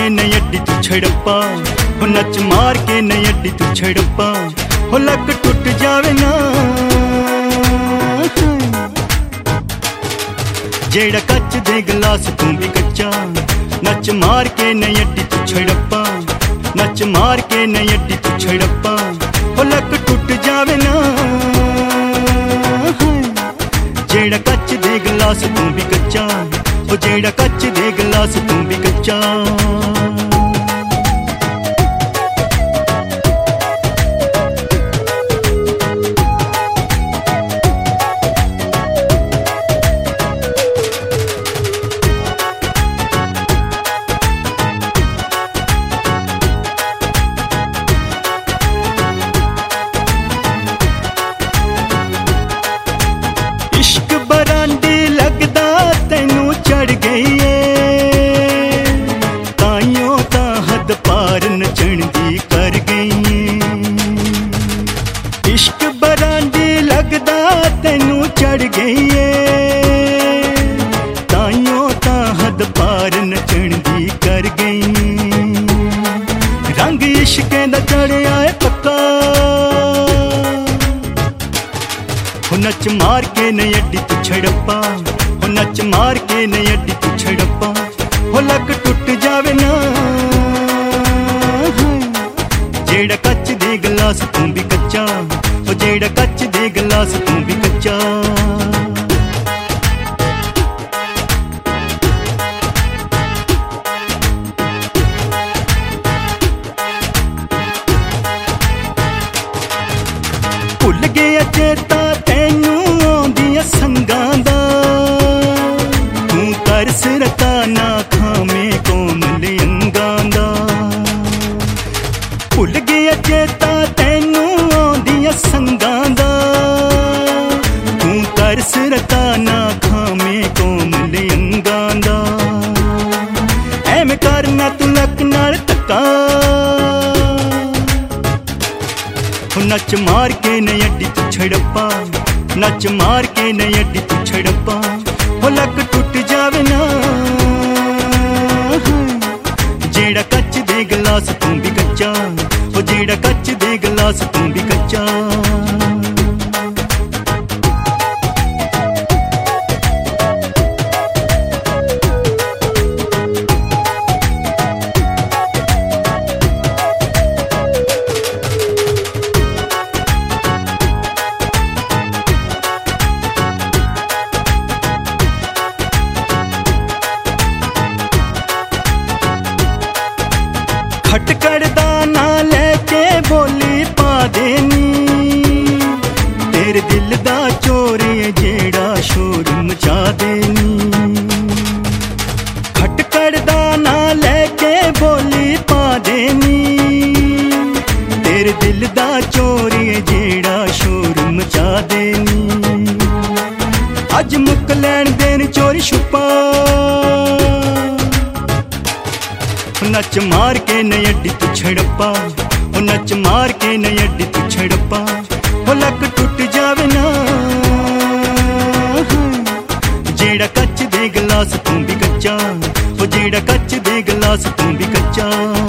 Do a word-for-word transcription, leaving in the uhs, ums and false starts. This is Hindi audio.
के नहीं अड्डी तू छड़प्पा, हो नच मार के नहीं अड्डी तू छड़प्पा, हो लक टूट जावे ना। जेड़ा कच दे गिलास तू भी कच्चा, नच मार के नहीं अड्डी तू छड़प्पा, नच मार के नहीं अड्डी तू छड़प्पा, हो लक टूट जावे ना। जेड़ा कच दे गिलास तू भी कच्चा, ओ जेड़ा कच दे गिलास तू भी कच्चा। इश्क बरांडी लगदा तैनू चढ़ गई है, ताइयों ता हद पार नचण दी कर गई है। इश्क बरांडी लगदा तैनू चढ़ गई है, ताइयों ता हद पार नचण दी कर गई है। रंग इश्कें दा चढ़िया है पक्का, हो नच मार के नहीं अड्डी तू छड़प्पा, हो नच मार के नहीं अड्डी तू छड़प्पा, हो लक टूट जावे ना। जेड़ा कच दे गिलास तू भी कच्चा, हो जेड़ा कच दे गिलास तू भी कच्चा। भुल गया चेता तैनू आउंदियां संगां दा, तू तरस रता ना खामे कोमल अंगां दा। भुल गया चेता तैनू आउंदियां संगां दा, तू तरस रता ना खामे कोमल अंगां दा। ऐवें करना तू लक नाल धक्का, नच मार के नहीं अड्डी तू छड़प्पा, नच मार के नहीं अड्डी तू छड़प्पा, हो लक टूट जावे ना। जेड़ा कच दे गिलास तू भी कच्चा, हो जेड़ा कच दे गिलास तू भी कच्चा। खटकड़ दा ना लेके बोली पा देनी, तेरे दिल दा चोर है जेड़ा शोर मचा देनी। खटकड़ दा ना लेके बोली पा देनी, तेरे दिल दा चोर है जेड़ा शोर मचा देनी। अज मुक लैन देन चोरी छुपा, नच मार के नहीं अड्डी तू छड़प्पा, हो नच मार के नहीं अड्डी तू छड़प्पा, हो लक टूट जावे ना। जेड़ा कच दे गिलास तू भी कच्चा, हो जेड़ा कच दे गिलास तू भी कच्चा।